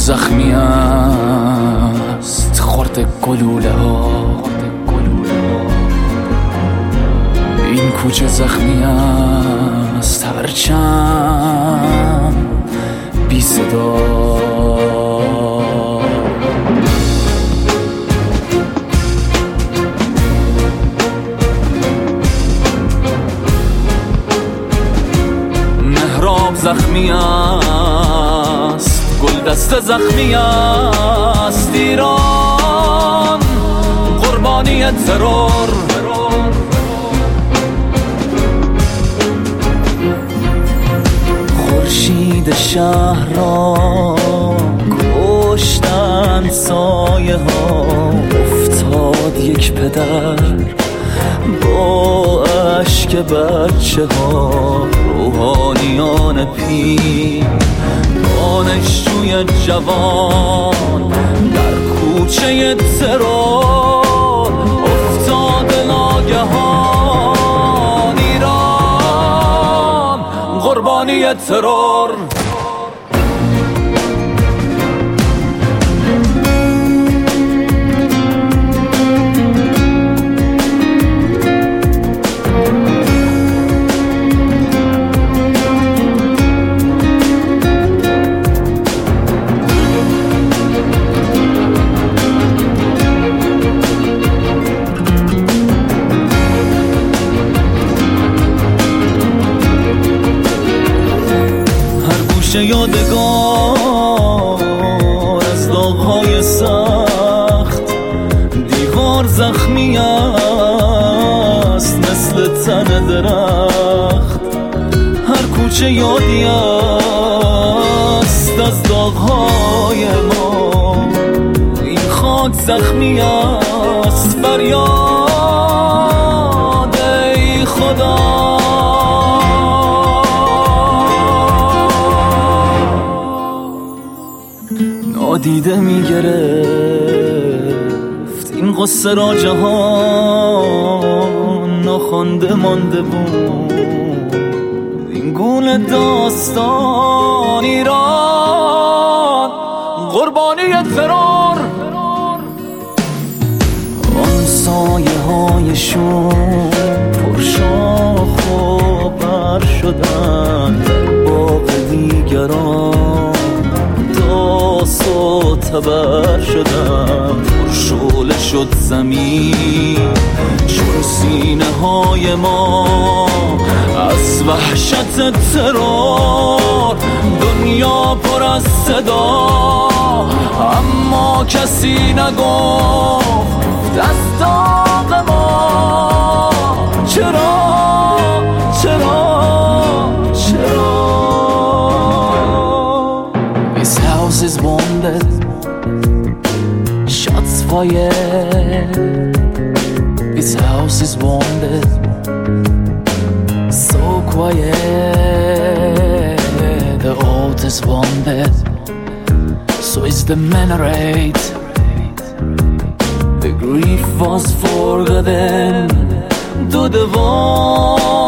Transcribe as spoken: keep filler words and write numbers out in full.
زخمی است خورد گلوله ها، این کوچه زخمی است هرچند بی صدا. مهراب زخمی است، گلدسته زخمی است، ایران قربانی ترور. خورشید شهر را کشتند، سایه ها افتاد یک پدر با اشک بچه ها. روحانیان پیر، دانشجوی جوان در کوچه ترور افتاد ناگهان. ایران قربانی ترور. گوشه یادگار از داغ‌های سخت، دیوار زخمی است مثل تن درخت. هر کوچه یادی است از داغ‌های ما، این خاک زخمی است. فریاد ای خدا، نادیده میگرفت این قصه را جهان، ناخوانده مانده بود این گونه داستان. ایران قربانی ترور. آن سایه هایشون پرشاخ و بر شدن، باغ دیگران داس و تبر شدم. پرشعله شد زمین چون سینه های ما از وحشت ترور. دنیا پر از صدا اما کسی نگفت از داغ ما. چرا چرا چرا This house is wounded, shots fired. This house is wounded, so quiet. The oath is wounded, so is the minaret. The grief was forgotten to the wall.